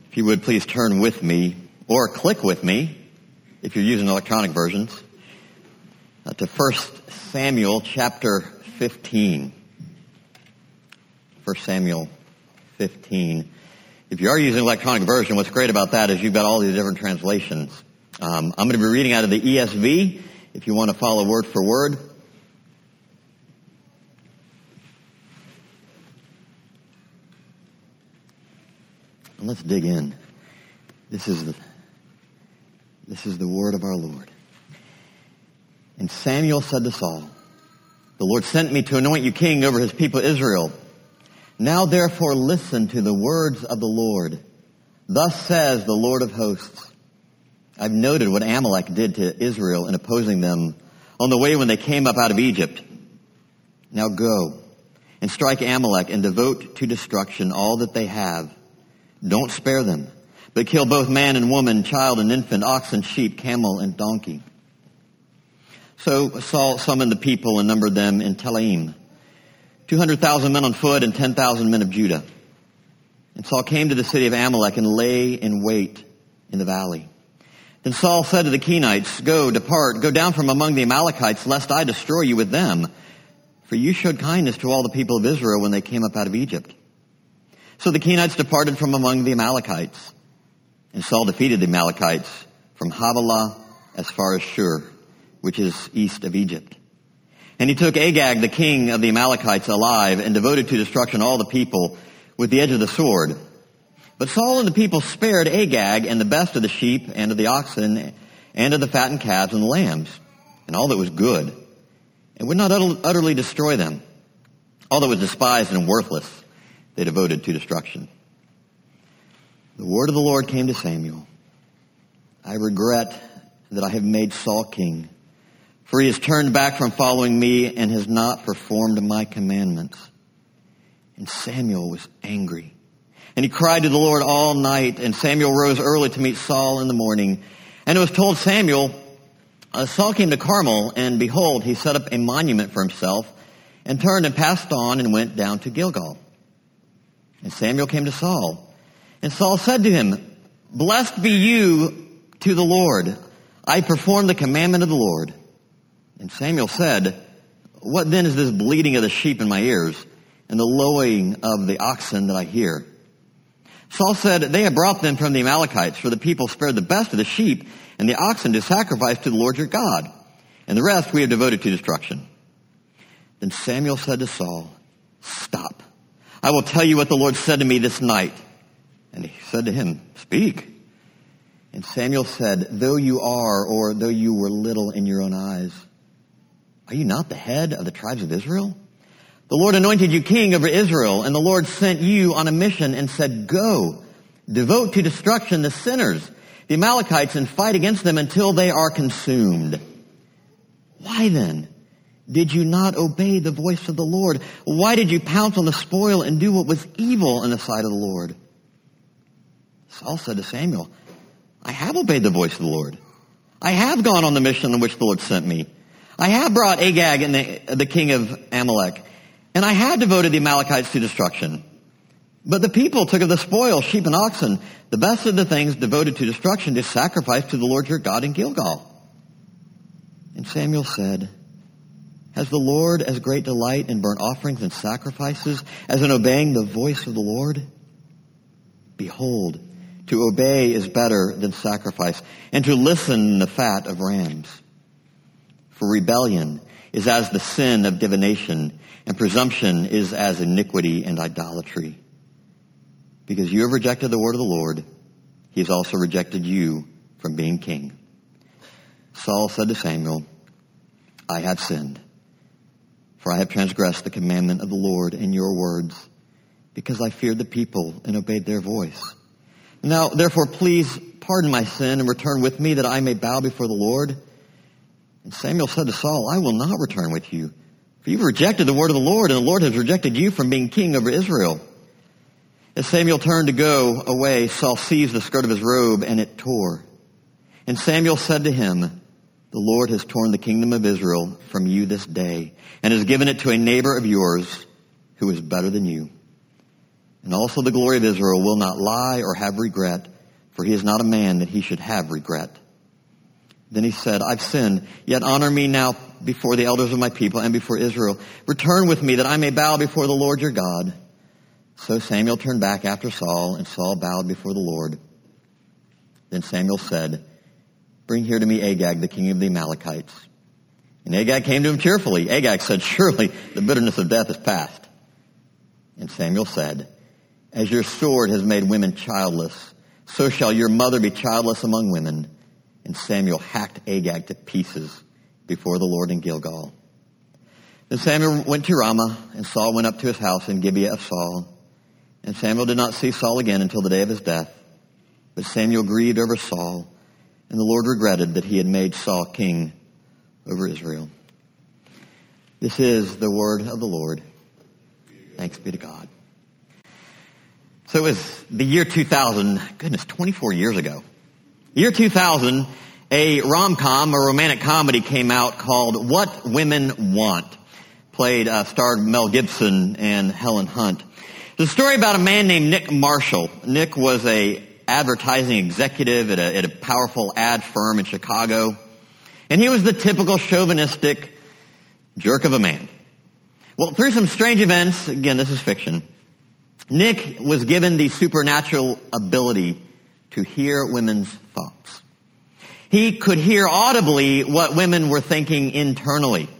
If you would please turn with me or click with me if you're using electronic versions to 1 Samuel chapter 15. 1 Samuel 15. If you are using electronic version, what's great about that is you've got all these different translations. I'm going to be reading out of the ESV if you want to follow word for word. And let's dig in. This is the word of our Lord. And Samuel said to Saul, "The Lord sent me to anoint you king over his people Israel. Now therefore listen to the words of the Lord. Thus says the Lord of hosts, I've noted what Amalek did to Israel in opposing them on the way when they came up out of Egypt. Now go and strike Amalek and devote to destruction all that they have. Don't spare them, but kill both man and woman, child and infant, ox and sheep, camel and donkey." So Saul summoned the people and numbered them in Telaim, 200,000 men on foot and 10,000 men of Judah. And Saul came to the city of Amalek and lay in wait in the valley. Then Saul said to the Kenites, "Depart, go down from among the Amalekites, lest I destroy you with them. For you showed kindness to all the people of Israel when they came up out of Egypt." So the Kenites departed from among the Amalekites. And Saul defeated the Amalekites from Havilah as far as Shur, which is east of Egypt. And he took Agag, the king of the Amalekites, alive and devoted to destruction all the people with the edge of the sword. But Saul and the people spared Agag and the best of the sheep and of the oxen and of the fattened calves and the lambs and all that was good, and would not utterly destroy them. All that was despised and worthless they devoted to destruction. The word of the Lord came to Samuel. "I regret that I have made Saul king, for he has turned back from following me and has not performed my commandments." And Samuel was angry, and he cried to the Lord all night. And Samuel rose early to meet Saul in the morning. And it was told Samuel, Saul came to Carmel, and behold, he set up a monument for himself, and turned and passed on and went down to Gilgal. And Samuel came to Saul, and Saul said to him, "Blessed be you to the Lord. I perform the commandment of the Lord." And Samuel said, "What then is this bleating of the sheep in my ears, and the lowing of the oxen that I hear?" Saul said, "They have brought them from the Amalekites, for the people spared the best of the sheep and the oxen to sacrifice to the Lord your God, and the rest we have devoted to destruction." Then Samuel said to Saul, "Stop. I will tell you what the Lord said to me this night." And he said to him, "Speak." And Samuel said, "Though you are, or though you were little in your own eyes, are you not the head of the tribes of Israel? The Lord anointed you king over Israel, and the Lord sent you on a mission and said, 'Go, devote to destruction the sinners, the Amalekites, and fight against them until they are consumed.' Why then did you not obey the voice of the Lord? Why did you pounce on the spoil and do what was evil in the sight of the Lord?" Saul said to Samuel, "I have obeyed the voice of the Lord. I have gone on the mission on which the Lord sent me. I have brought Agag and the king of Amalek, and I have devoted the Amalekites to destruction. But the people took of the spoil, sheep and oxen, the best of the things devoted to destruction, to sacrifice to the Lord your God in Gilgal." And Samuel said, "Has the Lord as great delight in burnt offerings and sacrifices as in obeying the voice of the Lord? Behold, to obey is better than sacrifice, and to listen than the fat of rams. For rebellion is as the sin of divination, and presumption is as iniquity and idolatry. Because you have rejected the word of the Lord, he has also rejected you from being king." Saul said to Samuel, "I have sinned, for I have transgressed the commandment of the Lord in your words, because I feared the people and obeyed their voice. Now, therefore, please pardon my sin and return with me that I may bow before the Lord." And Samuel said to Saul, "I will not return with you, for you've rejected the word of the Lord, and the Lord has rejected you from being king over Israel." As Samuel turned to go away, Saul seized the skirt of his robe, and it tore. And Samuel said to him, "The Lord has torn the kingdom of Israel from you this day, and has given it to a neighbor of yours who is better than you." And also the glory of Israel will not lie or have regret, for he is not a man that he should have regret. Then he said, I've sinned, yet honor me now before the elders of my people and before Israel. Return with me that I may bow before the Lord your God. So Samuel turned back after Saul, and Saul bowed before the Lord. Then Samuel said, bring here to me Agag, the king of the Amalekites. And Agag came to him cheerfully. Agag said, surely the bitterness of death is past. And Samuel said, as your sword has made women childless, so shall your mother be childless among women. And Samuel hacked Agag to pieces before the Lord in Gilgal. Then Samuel went to Ramah, and Saul went up to his house in Gibeah of Saul. And Samuel did not see Saul again until the day of his death. But Samuel grieved over Saul, and the Lord regretted that he had made Saul king over Israel. This is the word of the Lord. Thanks be to God. So it was the year 2000, goodness, 24 years ago. Year 2000, a rom-com, a romantic comedy came out called What Women Want. Starred Mel Gibson and Helen Hunt. It's a story about a man named Nick Marshall. Nick was a advertising executive at a powerful ad firm in Chicago. And he was the typical chauvinistic jerk of a man. Well, through some strange events, again, this is fiction, Nick was given the supernatural ability to hear women's thoughts. He could hear audibly what women were thinking internally.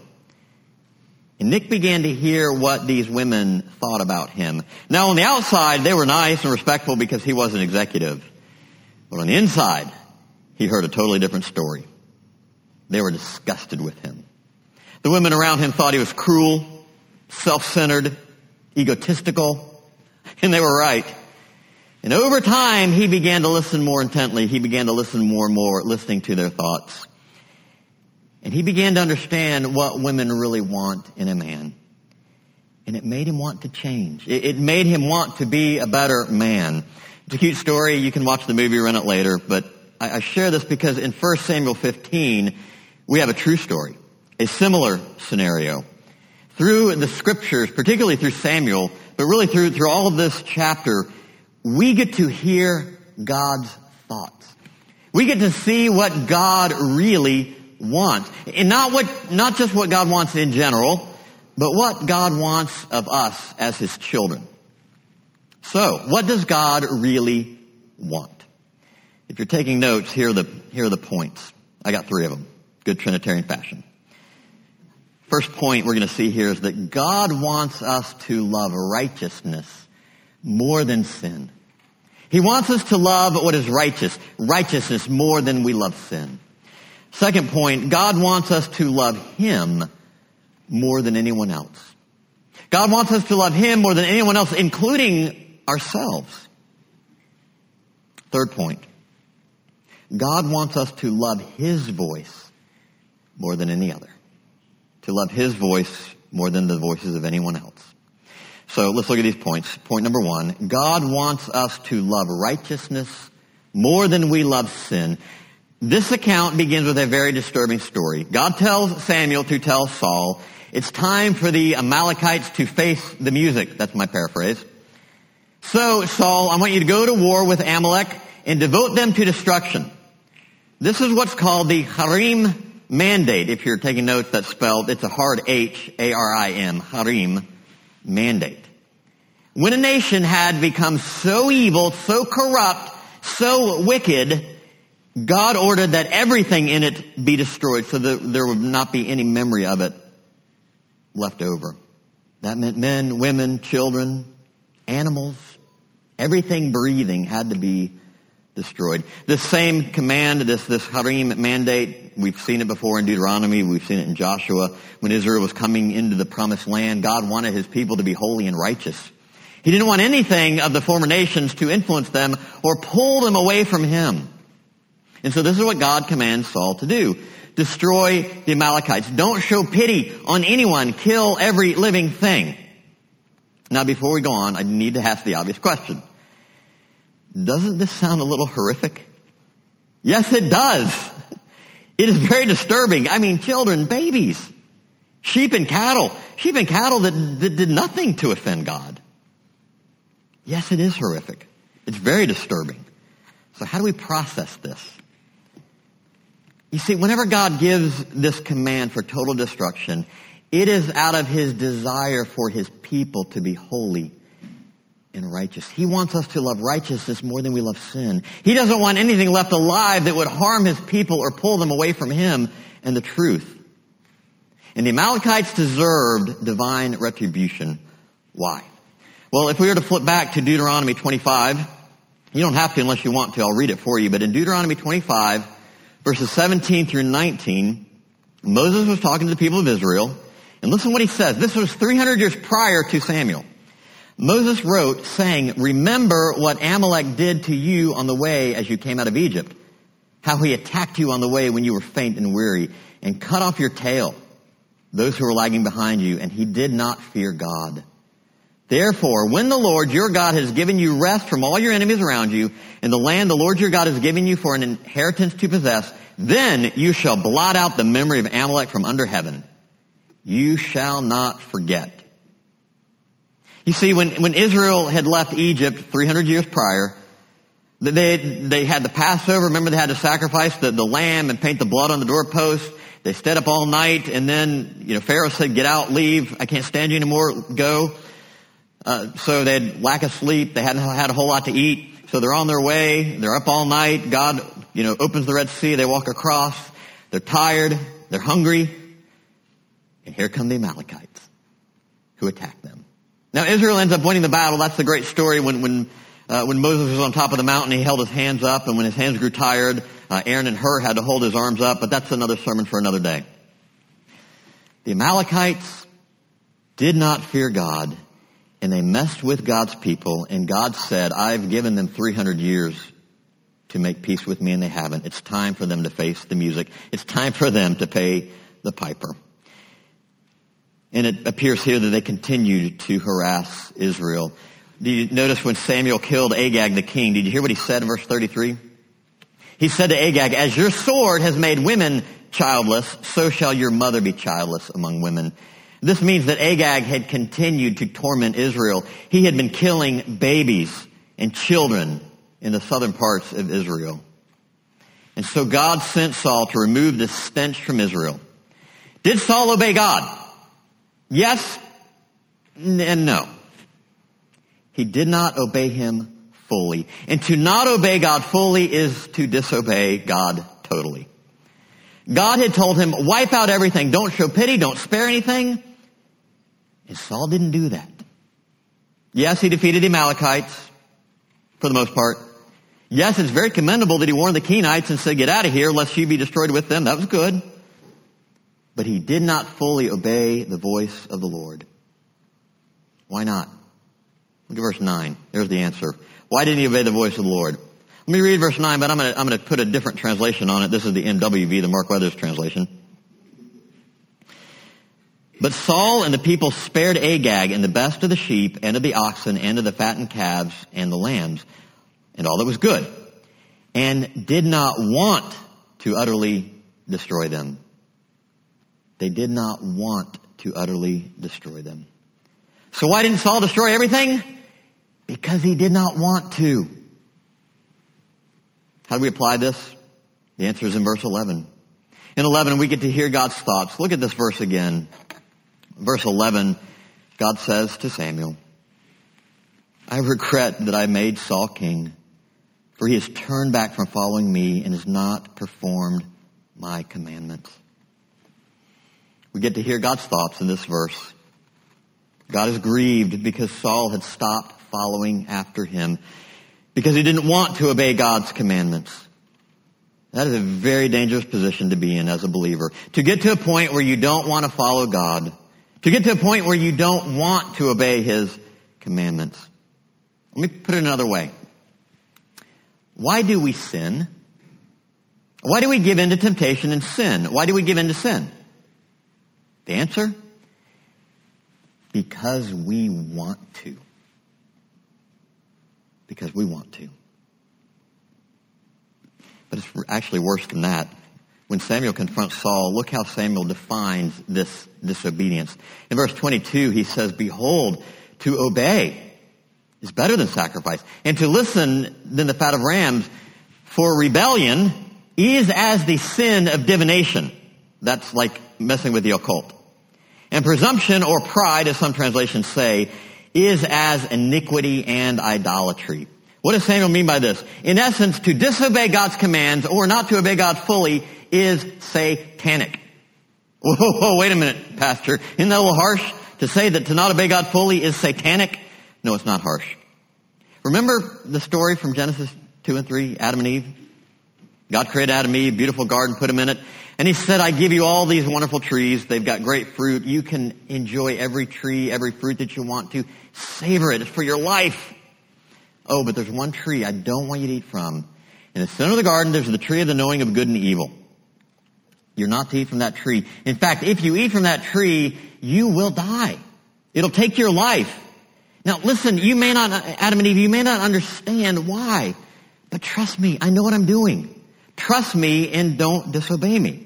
And Nick began to hear what these women thought about him. Now, on the outside, they were nice and respectful because he was an executive. But on the inside, he heard a totally different story. They were disgusted with him. The women around him thought he was cruel, self-centered, egotistical, and they were right. And over time, he began to listen more intently. He began to listen more and more, listening to their thoughts. And he began to understand what women really want in a man. And it made him want to change. It made him want to be a better man. It's a cute story. You can watch the movie, rent it later. But I share this because in 1 Samuel 15, we have a true story, a similar scenario. Through the scriptures, particularly through Samuel, but really through all of this chapter, we get to hear God's thoughts. We get to see what God really wants. And not just what God wants in general, but what God wants of us as his children. So, what does God really want? If you're taking notes, here are the points. I got 3 of them. Good Trinitarian fashion. First point we're going to see here is that God wants us to love righteousness more than sin. He wants us to love what is righteousness more than we love sin. Second point, God wants us to love him more than anyone else. God wants us to love him more than anyone else, including ourselves. Third point, God wants us to love his voice more than any other. To love his voice more than the voices of anyone else. So let's look at these points. Point number 1, God wants us to love righteousness more than we love sin. This account begins with a very disturbing story. God tells Samuel to tell Saul, it's time for the Amalekites to face the music. That's my paraphrase. So, Saul, I want you to go to war with Amalek and devote them to destruction. This is what's called the Harim mandate. If you're taking notes, that's spelled, it's a hard H, A-R-I-M, Harim mandate. When a nation had become so evil, so corrupt, so wicked, God ordered that everything in it be destroyed so that there would not be any memory of it left over. That meant men, women, children, animals, everything breathing had to be destroyed. This same command, this Harim mandate, we've seen it before in Deuteronomy, we've seen it in Joshua. When Israel was coming into the promised land, God wanted his people to be holy and righteous. He didn't want anything of the former nations to influence them or pull them away from him. And so this is what God commands Saul to do. Destroy the Amalekites. Don't show pity on anyone. Kill every living thing. Now, before we go on, I need to ask the obvious question. Doesn't this sound a little horrific? Yes, it does. It is very disturbing. I mean, children, babies, sheep and cattle that did nothing to offend God. Yes, it is horrific. It's very disturbing. So how do we process this? You see, whenever God gives this command for total destruction, it is out of his desire for his people to be holy and righteous. He wants us to love righteousness more than we love sin. He doesn't want anything left alive that would harm his people or pull them away from him and the truth. And the Amalekites deserved divine retribution. Why? Well, if we were to flip back to Deuteronomy 25, you don't have to unless you want to. I'll read it for you. But in Deuteronomy 25, verses 17 through 19, Moses was talking to the people of Israel. And listen what he says. This was 300 years prior to Samuel. Moses wrote, saying, remember what Amalek did to you on the way as you came out of Egypt, how he attacked you on the way when you were faint and weary, and cut off your tail, those who were lagging behind you, and he did not fear God. Therefore, when the Lord your God has given you rest from all your enemies around you, in the land the Lord your God has given you for an inheritance to possess, then you shall blot out the memory of Amalek from under heaven. You shall not forget. You see, when Israel had left Egypt 300 years prior, they had the Passover. Remember, they had to sacrifice the lamb and paint the blood on the doorpost. They stayed up all night, and then, Pharaoh said, get out, leave. I can't stand you anymore. Go. So they had lack of sleep. They hadn't had a whole lot to eat. So they're on their way. They're up all night. God, opens the Red Sea. They walk across. They're tired. They're hungry. And here come the Amalekites who attack them. Now, Israel ends up winning the battle. That's the great story. When Moses was on top of the mountain, he held his hands up. And when his hands grew tired, Aaron and Hur had to hold his arms up. But that's another sermon for another day. The Amalekites did not fear God. And they messed with God's people, and God said, I've given them 300 years to make peace with me, and they haven't. It's time for them to face the music. It's time for them to pay the piper. And it appears here that they continued to harass Israel. Did you notice when Samuel killed Agag the king, did you hear what he said in verse 33? He said to Agag, as your sword has made women childless, so shall your mother be childless among women. This means that Agag had continued to torment Israel. He had been killing babies and children in the southern parts of Israel. And so God sent Saul to remove this stench from Israel. Did Saul obey God? Yes and no. He did not obey him fully. And to not obey God fully is to disobey God totally. God had told him, wipe out everything. Don't show pity. Don't spare anything. And Saul didn't do that. Yes, he defeated the Amalekites for the most part. Yes, it's very commendable that he warned the Kenites and said, get out of here lest you be destroyed with them. That was good. But he did not fully obey the voice of the Lord. Why not? Look at verse 9. There's the answer. Why didn't he obey the voice of the Lord? Let me read verse 9, but I'm going to put a different translation on it. This is the MWV, the Mark Weathers translation. But Saul and the people spared Agag and the best of the sheep and of the oxen and of the fattened calves and the lambs and all that was good, and did not want to utterly destroy them. They did not want to utterly destroy them. So why didn't Saul destroy everything? Because he did not want to. How do we apply this? The answer is in verse 11. In 11, we get to hear God's thoughts. Look at this verse again. Verse 11, God says to Samuel, I regret that I made Saul king, for he has turned back from following me and has not performed my commandments. We get to hear God's thoughts in this verse. God is grieved because Saul had stopped following after him, because he didn't want to obey God's commandments. That is a very dangerous position to be in as a believer. To get to a point where you don't want to follow God. To get to a point where you don't want to obey his commandments. Let me put it another way. Why do we sin? Why do we give in to temptation and sin? Why do we give in to sin? The answer? Because we want to. Because we want to. But it's actually worse than that. When Samuel confronts Saul, look how Samuel defines this disobedience. In verse 22, he says, behold, to obey is better than sacrifice. And to listen than the fat of rams. For rebellion is as the sin of divination. That's like messing with the occult. And presumption or pride, as some translations say, is as iniquity and idolatry. What does Samuel mean by this? In essence, to disobey God's commands or not to obey God fully is satanic. Whoa, wait a minute, Pastor. Isn't that a little harsh to say that to not obey God fully is satanic? No, it's not harsh. Remember the story from Genesis 2 and 3, Adam and Eve? God created Adam and Eve, beautiful garden, put them in it. And he said, I give you all these wonderful trees. They've got great fruit. You can enjoy every tree, every fruit that you want to. Savor it. It's for your life. Oh, but there's one tree I don't want you to eat from. In the center of the garden, there's the tree of the knowing of good and evil. You're not to eat from that tree. In fact, if you eat from that tree, you will die. It'll take your life. Now, listen, you may not, Adam and Eve, you may not understand why. But trust me, I know what I'm doing. Trust me and don't disobey me.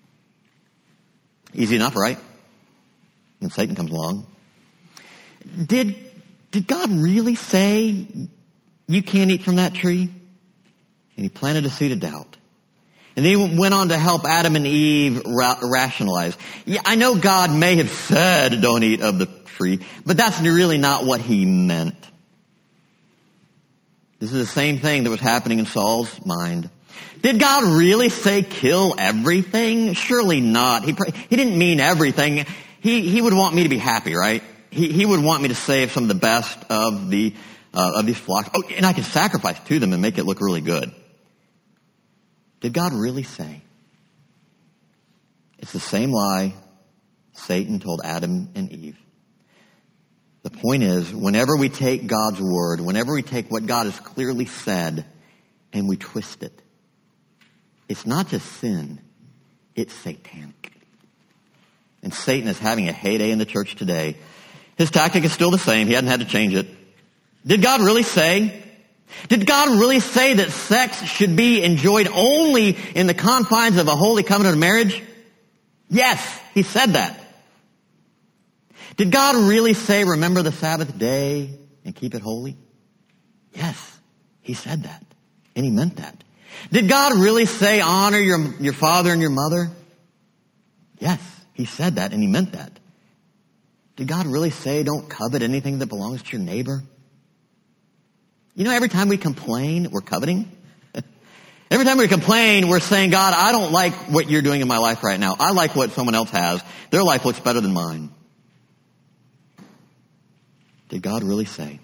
Easy enough, right? And Satan comes along. Did God really say you can't eat from that tree? And he planted a seed of doubt. And then he went on to help Adam and Eve rationalize. Yeah, I know God may have said don't eat of the tree, but that's really not what he meant. This is the same thing that was happening in Saul's mind. Did God really say kill everything? Surely not. He didn't mean everything. He would want me to be happy, right? He would want me to save some of the best of these flocks. Oh, and I can sacrifice to them and make it look really good. Did God really say? It's the same lie Satan told Adam and Eve. The point is, whenever we take God's word, whenever we take what God has clearly said and we twist it, it's not just sin, it's satanic. And Satan is having a heyday in the church today. His tactic is still the same. He hasn't had to change it. Did God really say? Did God really say that sex should be enjoyed only in the confines of a holy covenant of marriage? Yes, he said that. Did God really say remember the Sabbath day and keep it holy? Yes, he said that. And he meant that. Did God really say honor your father and your mother? Yes, he said that and he meant that. Did God really say don't covet anything that belongs to your neighbor? You know, every time we complain, we're coveting. Every time we complain, we're saying, God, I don't like what you're doing in my life right now. I like what someone else has. Their life looks better than mine. Did God really say?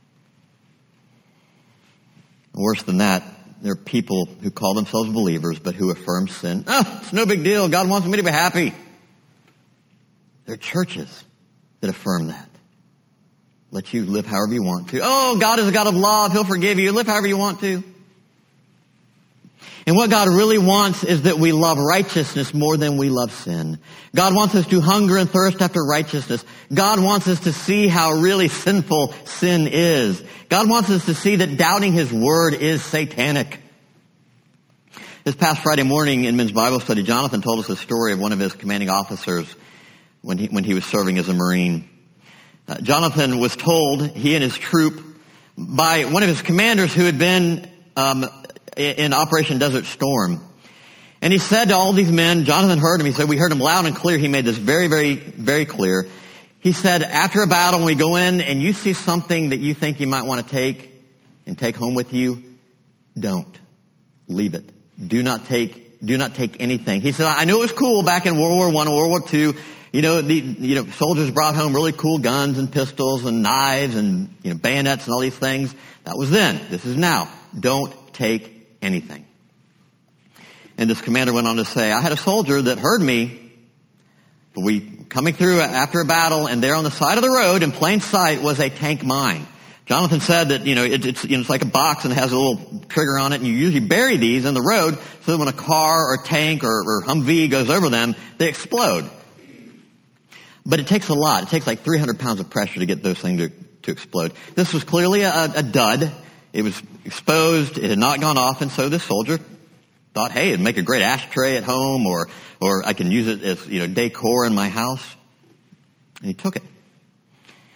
Worse than that, there are people who call themselves believers but who affirm sin. Oh, it's no big deal. God wants me to be happy. There are churches that affirm that. Let you live however you want to. Oh, God is a God of love. He'll forgive you. Live however you want to. And what God really wants is that we love righteousness more than we love sin. God wants us to hunger and thirst after righteousness. God wants us to see how really sinful sin is. God wants us to see that doubting His word is satanic. This past Friday morning in men's Bible study, Jonathan told us the story of one of his commanding officers when he was serving as a Marine. Jonathan was told, he and his troop, by one of his commanders who had been in Operation Desert Storm. And he said to all these men, Jonathan heard him, he said, we heard him loud and clear. He made this very, very, very clear. He said, after a battle, when we go in and you see something that you think you might want to take and take home with you, don't. Leave it. Do not take anything. He said, I knew it was cool back in World War I and World War II. Soldiers brought home really cool guns and pistols and knives and, bayonets and all these things. That was then. This is now. Don't take anything. And this commander went on to say, I had a soldier that heard me, but coming through after a battle, and there on the side of the road in plain sight was a tank mine. Jonathan said that, it's like a box and it has a little trigger on it, and you usually bury these in the road so that when a car or tank or Humvee goes over them, they explode. But it takes a lot. It takes like 300 pounds of pressure to get those things to explode. This was clearly a dud. It was exposed. It had not gone off. And so this soldier thought, hey, it'd make a great ashtray at home, or I can use it as, decor in my house. And he took it.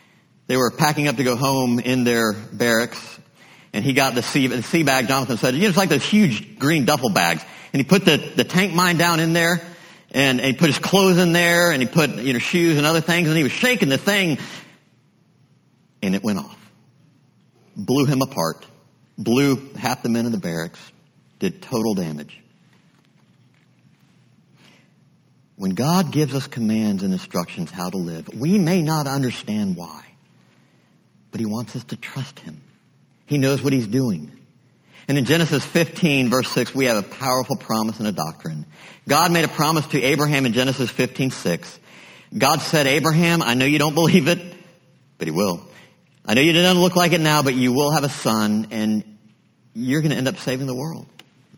They were packing up to go home in their barracks, and he got the sea bag. Jonathan said, it's like those huge green duffel bags. And he put the tank mine down in there, and he put his clothes in there, and he put shoes and other things, and he was shaking the thing, and it went off. Blew him apart. Blew half the men in the barracks. Did total damage. When God gives us commands and instructions how to live, we may not understand why, but he wants us to trust him. He knows what he's doing. And in Genesis 15, verse 6, we have a powerful promise and a doctrine. God made a promise to Abraham in Genesis 15:6. God said, Abraham, I know you don't believe it, but he will. I know you didn't look like it now, but you will have a son, and you're going to end up saving the world.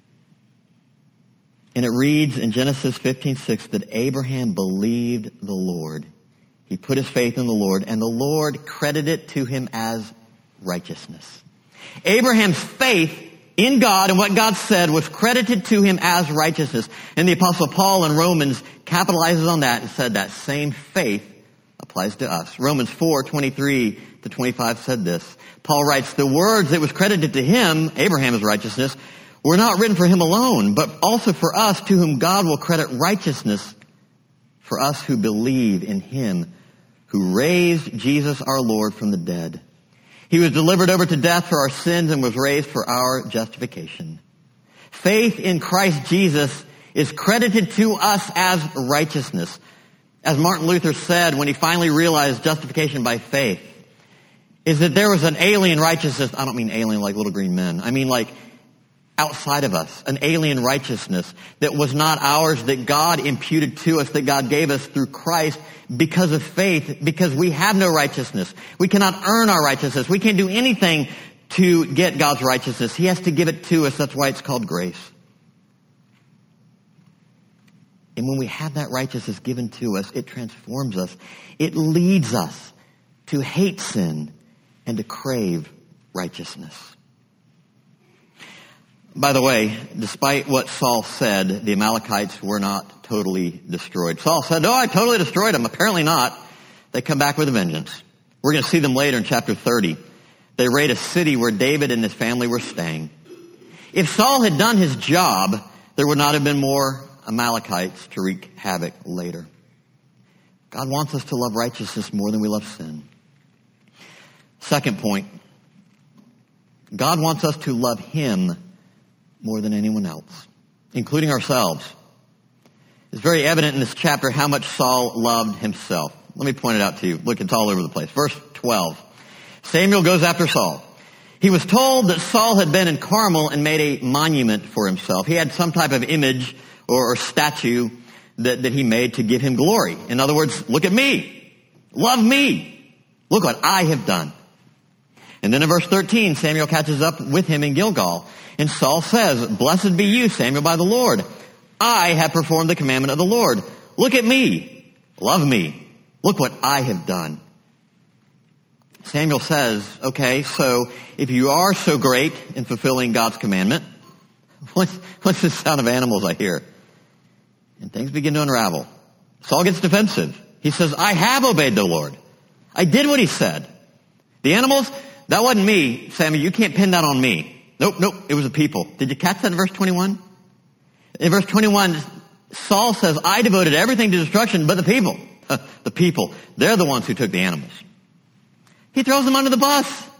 And it reads in Genesis 15:6 that Abraham believed the Lord. He put his faith in the Lord, and the Lord credited it to him as righteousness. Abraham's faith in God and what God said was credited to him as righteousness. And the Apostle Paul in Romans capitalizes on that and said that same faith applies to us. Romans 4:23-25 said this. Paul writes, the words that was credited to him, Abraham as righteousness, were not written for him alone, but also for us, to whom God will credit righteousness, for us who believe in him who raised Jesus our Lord from the dead. He was delivered over to death for our sins and was raised for our justification. Faith in Christ Jesus is credited to us as righteousness. As Martin Luther said when he finally realized justification by faith, is that there was an alien righteousness. I don't mean alien like little green men. I mean like outside of us, an alien righteousness that was not ours, that God imputed to us, that God gave us through Christ because of faith, because we have no righteousness. We cannot earn our righteousness. We can't do anything to get God's righteousness. He has to give it to us. That's why it's called grace. And when we have that righteousness given to us, it transforms us. It leads us to hate sin and to crave righteousness. By the way, despite what Saul said, the Amalekites were not totally destroyed. Saul said, I totally destroyed them. Apparently not. They come back with a vengeance. We're going to see them later in chapter 30. They raid a city where David and his family were staying. If Saul had done his job, there would not have been more Amalekites to wreak havoc later. God wants us to love righteousness more than we love sin. Second point, God wants us to love him more than anyone else, including ourselves. It's very evident in this chapter how much Saul loved himself. Let me point it out to you. Look, it's all over the place. Verse 12. Samuel goes after Saul. He was told that Saul had been in Carmel and made a monument for himself. He had some type of image or statue that he made to give him glory. In other words, look at me. Love me. Look what I have done. And then in verse 13, Samuel catches up with him in Gilgal. And Saul says, blessed be you, Samuel, by the Lord. I have performed the commandment of the Lord. Look at me. Love me. Look what I have done. Samuel says, okay, so if you are so great in fulfilling God's commandment, what's the sound of animals I hear? And things begin to unravel. Saul gets defensive. He says, I have obeyed the Lord. I did what he said. The animals, that wasn't me, Samuel. You can't pin that on me. Nope, it was the people. Did you catch that in verse 21? In verse 21, Saul says, I devoted everything to destruction but the people. The people, they're the ones who took the animals. He throws them under the bus.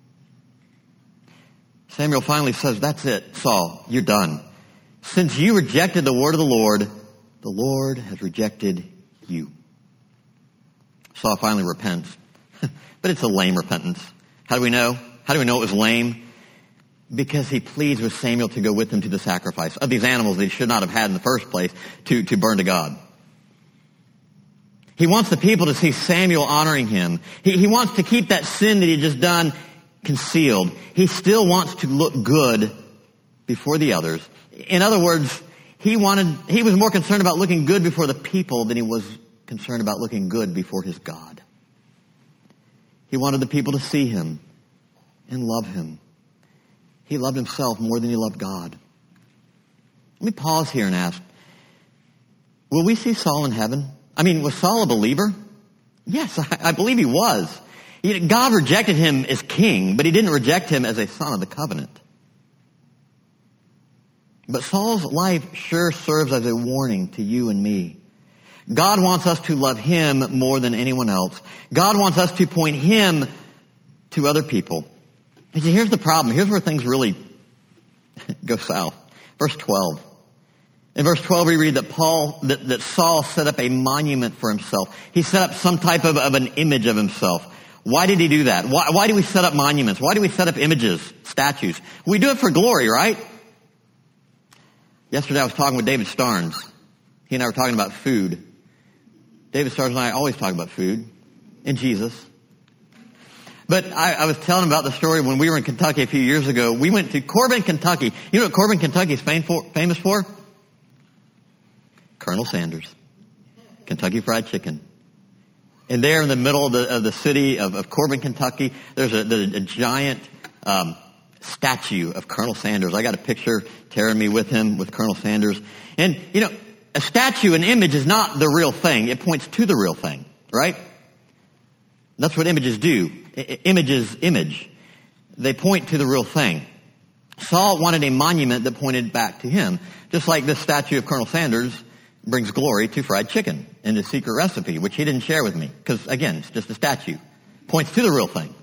Samuel finally says, that's it, Saul, you're done. Since you rejected the word of the Lord has rejected you. Saul finally repents. But it's a lame repentance. How do we know? How do we know it was lame? Because he pleads with Samuel to go with him to the sacrifice of these animals that he should not have had in the first place to burn to God. He wants the people to see Samuel honoring him. He wants to keep that sin that he had just done concealed. He still wants to look good before the others. In other words, he was more concerned about looking good before the people than he was concerned about looking good before his God. He wanted the people to see him and love him. He loved himself more than he loved God. Let me pause here and ask, will we see Saul in heaven? I mean, was Saul a believer? Yes, I believe he was. God rejected him as king, but he didn't reject him as a son of the covenant. But Saul's life sure serves as a warning to you and me. God wants us to love him more than anyone else. God wants us to point him to other people. You see, here's the problem. Here's where things really go south. Verse 12. In verse 12 we read that Saul set up a monument for himself. He set up some type of an image of himself. Why did he do that? Why do we set up monuments? Why do we set up images, statues? We do it for glory, right? Yesterday I was talking with David Starnes. He and I were talking about food. David Starnes and I always talk about food and Jesus. But I was telling him about the story when we were in Kentucky a few years ago. We went to Corbin, Kentucky. You know what Corbin, Kentucky is famous for? Colonel Sanders. Kentucky Fried Chicken. And there in the middle of the city of Corbin, Kentucky, there's a giant statue of Colonel Sanders. I got a picture, Tara and me with him, with Colonel Sanders. And, you know, a statue, an image is not the real thing. It points to the real thing, right? That's what images do. Images image. They point to the real thing. Saul wanted a monument that pointed back to him. Just like this statue of Colonel Sanders brings glory to fried chicken and the secret recipe, which he didn't share with me. Because, again, it's just a statue. Points to the real thing.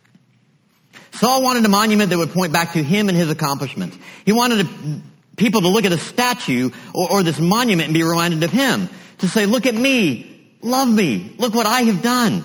Saul wanted a monument that would point back to him and his accomplishments. He wanted people to look at a statue or this monument and be reminded of him. To say, look at me. Love me. Look what I have done.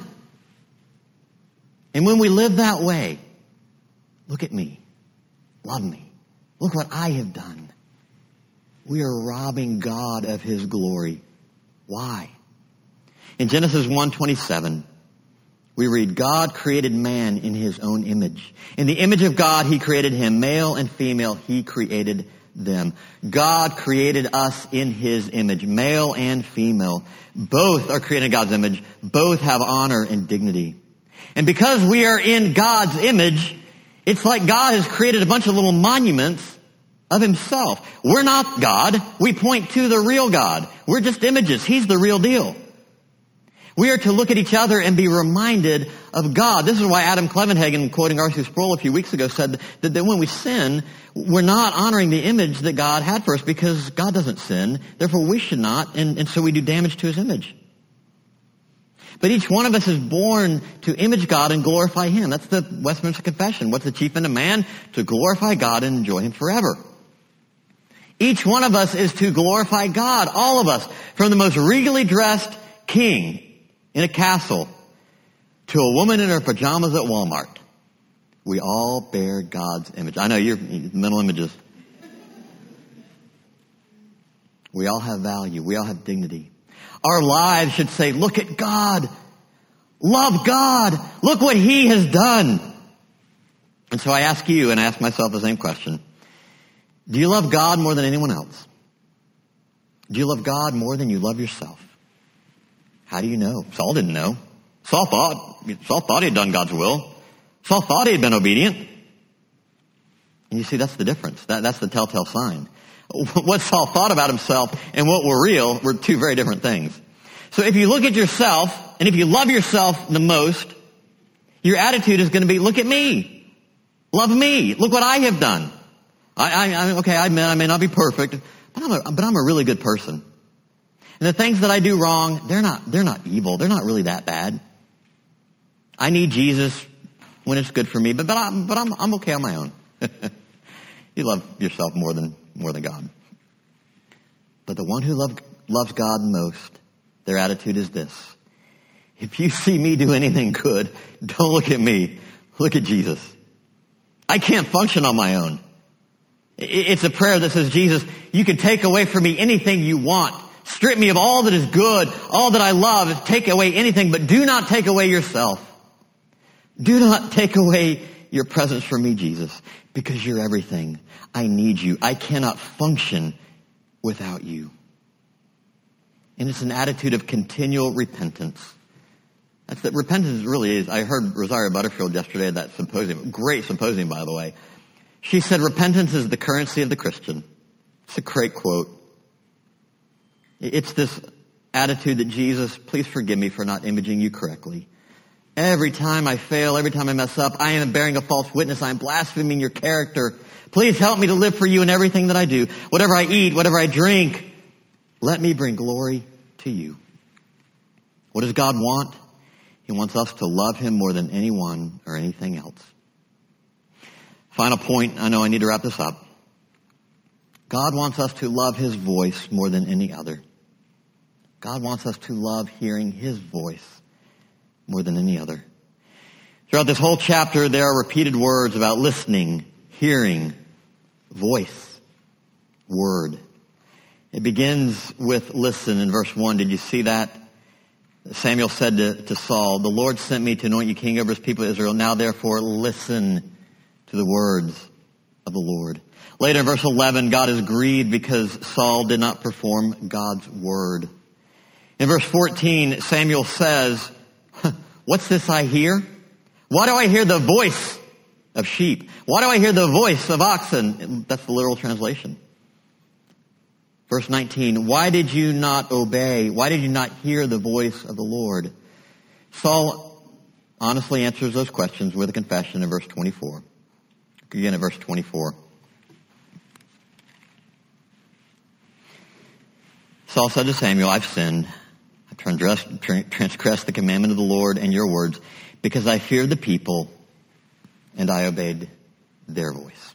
And when we live that way, look at me. Love me. Look what I have done. We are robbing God of his glory. Why? In Genesis 1:27, we read, God created man in his own image. In the image of God, he created him. Male and female, he created them. God created us in his image. Male and female. Both are created in God's image. Both have honor and dignity. And because we are in God's image, it's like God has created a bunch of little monuments of himself. We're not God. We point to the real God. We're just images. He's the real deal. We are to look at each other and be reminded of God. This is why Adam Clevenhagen, quoting R.C. Sproul a few weeks ago, said that when we sin, we're not honoring the image that God had for us because God doesn't sin. Therefore, we should not, and so we do damage to his image. But each one of us is born to image God and glorify him. That's the Westminster Confession. What's the chief end of man? To glorify God and enjoy him forever. Each one of us is to glorify God, all of us, from the most regally dressed king in a castle to a woman in her pajamas at Walmart. We all bear God's image. I know you're mental images. We all have value. We all have dignity. Our lives should say, look at God. Love God. Look what he has done. And so I ask you, and I ask myself the same question. Do you love God more than anyone else? Do you love God more than you love yourself? How do you know? Saul didn't know. Saul thought he had done God's will. Saul thought he had been obedient. And you see, that's the difference. That's the telltale sign. What Saul thought about himself and what were real were two very different things. So if you look at yourself, and if you love yourself the most, your attitude is going to be, look at me. Love me. Look what I have done. Okay, I admit I may not be perfect, but I'm a really good person. And the things that I do wrong, they're not evil. They're not really that bad. I need Jesus when it's good for me, but I'm okay on my own. You love yourself more than God. But the one who loves God most, their attitude is this. If you see me do anything good, don't look at me. Look at Jesus. I can't function on my own. It's a prayer that says, Jesus, you can take away from me anything you want. Strip me of all that is good, all that I love. Take away anything, but do not take away yourself. Do not take away your presence from me, Jesus, because you're everything. I need you. I cannot function without you. And it's an attitude of continual repentance. That's what repentance really is. I heard Rosaria Butterfield yesterday at that symposium. Great symposium, by the way. She said, repentance is the currency of the Christian. It's a great quote. It's this attitude that Jesus, please forgive me for not imaging you correctly. Every time I fail, every time I mess up, I am bearing a false witness. I am blaspheming your character. Please help me to live for you in everything that I do. Whatever I eat, whatever I drink, let me bring glory to you. What does God want? He wants us to love him more than anyone or anything else. Final point, I know I need to wrap this up. God wants us to love his voice more than any other. God wants us to love hearing his voice more than any other. Throughout this whole chapter, there are repeated words about listening, hearing, voice, word. It begins with listen in verse 1. Did you see that? Samuel said to Saul, the Lord sent me to anoint you king over his people Israel. Now therefore listen to the words of the Lord. Later in verse 11, God is grieved because Saul did not perform God's word. In verse 14, Samuel says, what's this I hear? Why do I hear the voice of sheep? Why do I hear the voice of oxen? That's the literal translation. Verse 19, why did you not obey? Why did you not hear the voice of the Lord? Saul honestly answers those questions with a confession in verse 24. Again at verse 24. Saul said to Samuel, I've sinned. I've transgressed the commandment of the Lord and your words because I feared the people and I obeyed their voice.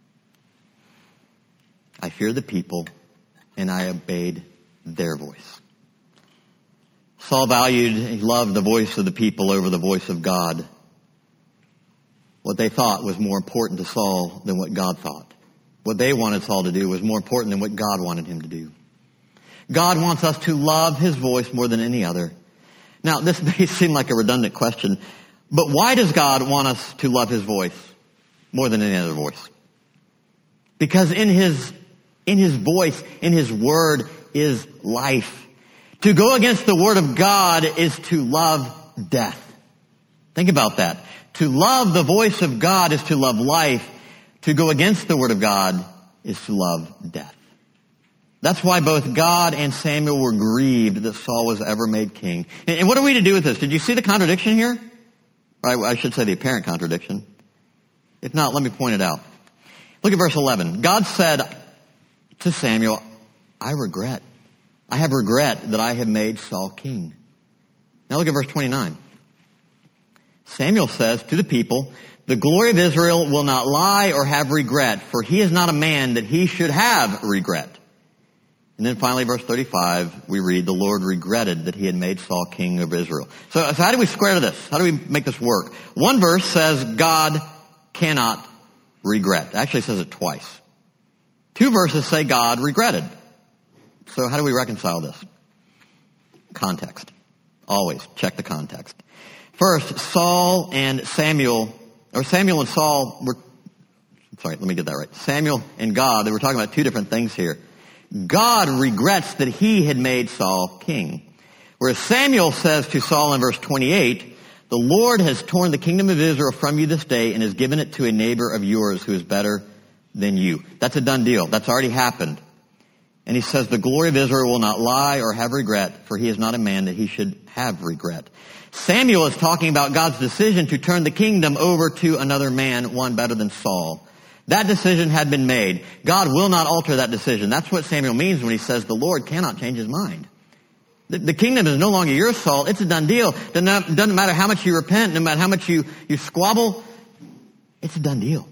I feared the people and I obeyed their voice. Saul he loved the voice of the people over the voice of God. What they thought was more important to Saul than what God thought. What they wanted Saul to do was more important than what God wanted him to do. God wants us to love his voice more than any other. Now, this may seem like a redundant question, but why does God want us to love his voice more than any other voice? Because in his voice, in his word is life. To go against the word of God is to love death. Think about that. To love the voice of God is to love life. To go against the word of God is to love death. That's why both God and Samuel were grieved that Saul was ever made king. And what are we to do with this? Did you see the contradiction here? Or I should say the apparent contradiction. If not, let me point it out. Look at verse 11. God said to Samuel, I have regret that I have made Saul king. Now look at verse 29. Samuel says to the people, the glory of Israel will not lie or have regret, for he is not a man that he should have regret. And then finally, verse 35, we read, the Lord regretted that he had made Saul king over Israel. So how do we square this? How do we make this work? One verse says God cannot regret. It actually says it twice. Two verses say God regretted. So how do we reconcile this? Context. Always check the context. First, Samuel and Saul Samuel and God, they were talking about two different things here. God regrets that he had made Saul king. Whereas Samuel says to Saul in verse 28, the Lord has torn the kingdom of Israel from you this day and has given it to a neighbor of yours who is better than you. That's a done deal. That's already happened. And he says the glory of Israel will not lie or have regret, for he is not a man that he should have regret. Samuel is talking about God's decision to turn the kingdom over to another man, one better than Saul. That decision had been made. God will not alter that decision. That's what Samuel means when he says the Lord cannot change his mind. The kingdom is no longer yours, Saul. It's a done deal. Doesn't matter how much you repent, no matter how much you squabble. It's a done deal.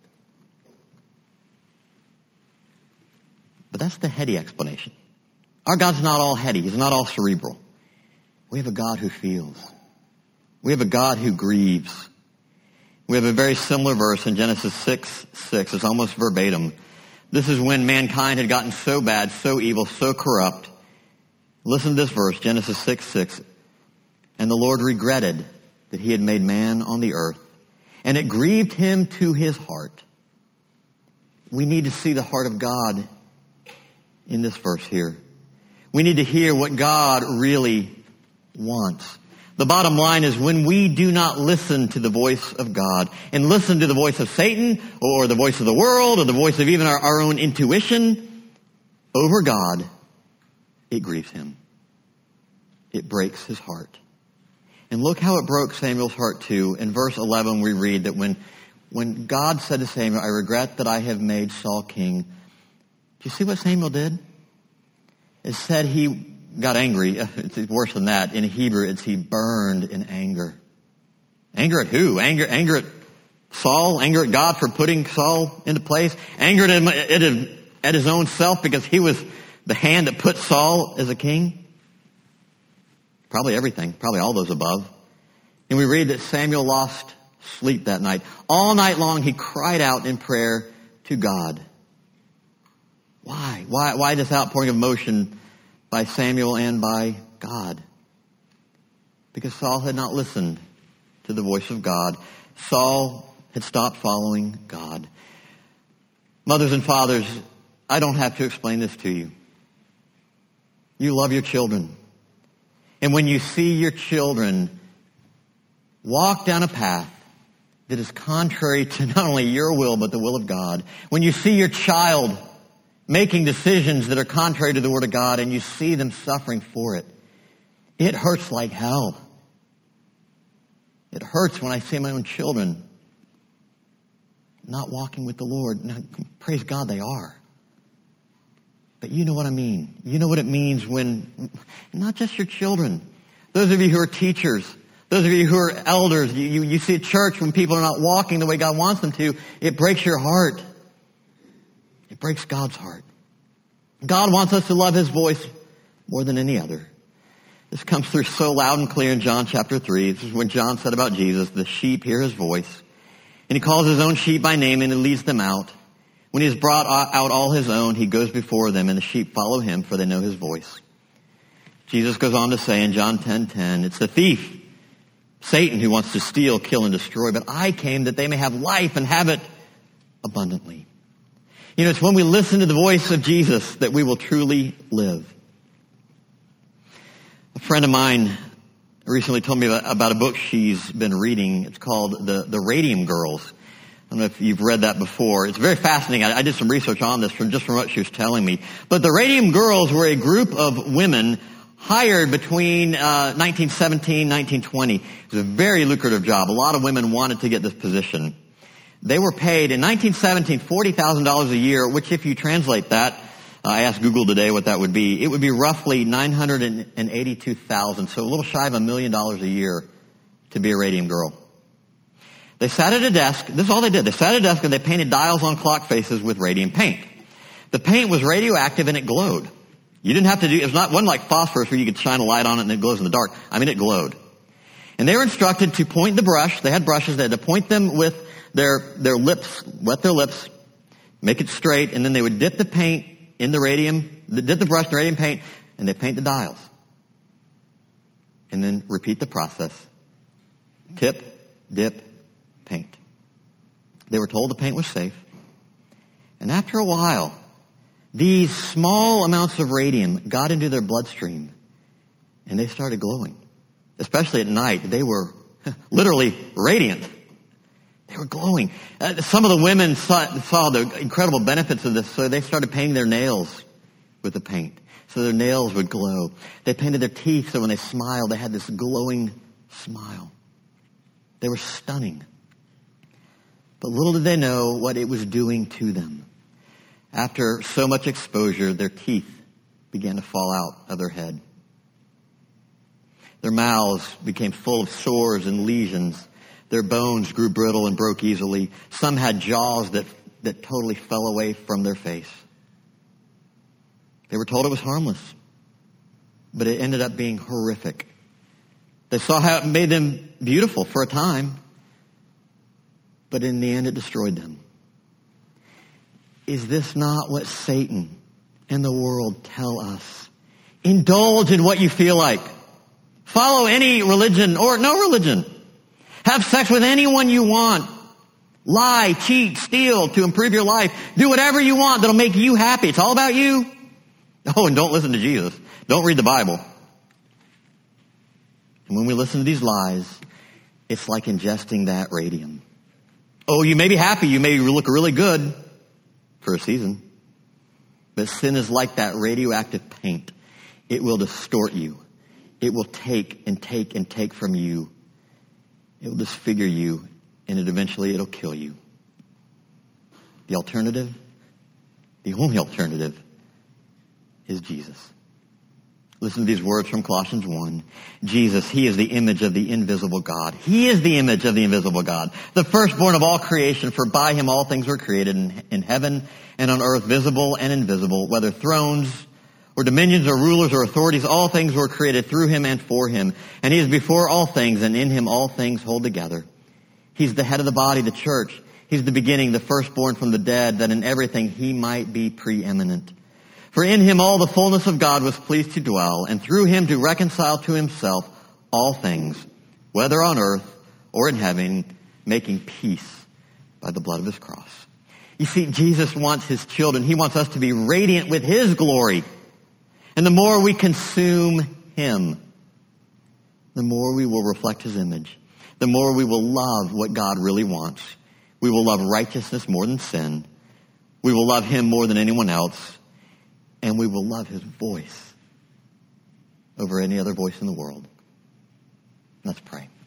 But that's the heady explanation. Our God's not all heady. He's not all cerebral. We have a God who feels. We have a God who grieves. We have a very similar verse in Genesis 6:6. It's almost verbatim. This is when mankind had gotten so bad, so evil, so corrupt. Listen to this verse, Genesis 6:6. And the Lord regretted that he had made man on the earth, and it grieved him to his heart. We need to see the heart of God in this verse here. We need to hear what God really wants. The bottom line is when we do not listen to the voice of God and listen to the voice of Satan or the voice of the world or the voice of even our own intuition over God, it grieves him. It breaks his heart. And look how it broke Samuel's heart too. In verse 11 we read that when God said to Samuel, I regret that I have made Saul king. Do you see what Samuel did? It said he got angry. It's worse than that. In Hebrew, it's he burned in anger. Anger at who? Anger at Saul? Anger at God for putting Saul into place? Anger at his own self because he was the hand that put Saul as a king? Probably everything. Probably all those above. And we read that Samuel lost sleep that night. All night long he cried out in prayer to God. Why? Why this outpouring of emotion by Samuel and by God? Because Saul had not listened to the voice of God. Saul had stopped following God. Mothers and fathers, I don't have to explain this to you. You love your children. And when you see your children walk down a path that is contrary to not only your will, but the will of God, when you see your child making decisions that are contrary to the Word of God and you see them suffering for it, it hurts like hell. It hurts when I see my own children not walking with the Lord. Now, praise God they are. But you know what I mean. You know what it means when, not just your children, those of you who are teachers, those of you who are elders, you see a church when people are not walking the way God wants them to, it breaks your heart. It breaks God's heart. God wants us to love His voice more than any other. This comes through so loud and clear in John chapter 3. This is when John said about Jesus, the sheep hear His voice. And He calls His own sheep by name and He leads them out. When He has brought out all His own, He goes before them and the sheep follow Him for they know His voice. Jesus goes on to say in John 10:10, it's the thief, Satan, who wants to steal, kill, and destroy. But I came that they may have life and have it abundantly. You know, it's when we listen to the voice of Jesus that we will truly live. A friend of mine recently told me about a book she's been reading. It's called The Radium Girls. I don't know if you've read that before. It's very fascinating. I did some research on this from what she was telling me. But the Radium Girls were a group of women hired between 1917 1920. It was a very lucrative job. A lot of women wanted to get this position. They were paid in 1917 $40,000 a year, which if you translate that, I asked Google today what that would be. It would be roughly $982,000, so a little shy of $1 million a year to be a radium girl. They sat at a desk. This is all they did. They sat at a desk and they painted dials on clock faces with radium paint. The paint was radioactive and it glowed. You didn't have to do, it wasn't like phosphorus where you could shine a light on it and it glows in the dark. I mean, it glowed. And they were instructed to point the brush. They had brushes. They had to point them with their lips, wet their lips, make it straight, and then they would dip the paint in the radium, dip the brush in the radium paint, and they paint the dials. And then repeat the process. Tip, dip, paint. They were told the paint was safe. And after a while, these small amounts of radium got into their bloodstream and they started glowing. Especially at night. They were literally radiant. They were glowing. Some of the women saw the incredible benefits of this, so they started painting their nails with the paint so their nails would glow. They painted their teeth so when they smiled, they had this glowing smile. They were stunning. But little did they know what it was doing to them. After so much exposure, their teeth began to fall out of their head. Their mouths became full of sores and lesions. Their bones grew brittle and broke easily. Some had jaws that totally fell away from their face. They were told it was harmless, but it ended up being horrific. They saw how it made them beautiful for a time, but in the end it destroyed them. Is this not what Satan and the world tell us? Indulge in what you feel like. Follow any religion or no religion. Have sex with anyone you want. Lie, cheat, steal to improve your life. Do whatever you want that'll make you happy. It's all about you. Oh, and don't listen to Jesus. Don't read the Bible. And when we listen to these lies, it's like ingesting that radium. Oh, you may be happy. You may look really good for a season. But sin is like that radioactive paint. It will distort you. it will take and take and take from you. It will disfigure you, and eventually it'll kill you. The alternative, the only alternative, is Jesus. Listen to these words from Colossians 1. Jesus, he is the image of the invisible God. He is the image of the invisible God, the firstborn of all creation, for by him all things were created in heaven and on earth, visible and invisible, whether thrones or dominions or rulers or authorities, all things were created through him and for him. And he is before all things, and in him all things hold together. He's the head of the body, the church. He's the beginning, the firstborn from the dead, that in everything he might be preeminent. For in him all the fullness of God was pleased to dwell, and through him to reconcile to himself all things, whether on earth or in heaven, making peace by the blood of his cross. You see, Jesus wants his children. He wants us to be radiant with his glory. And the more we consume him, the more we will reflect his image. The more we will love what God really wants. We will love righteousness more than sin. We will love him more than anyone else. And we will love his voice over any other voice in the world. Let's pray.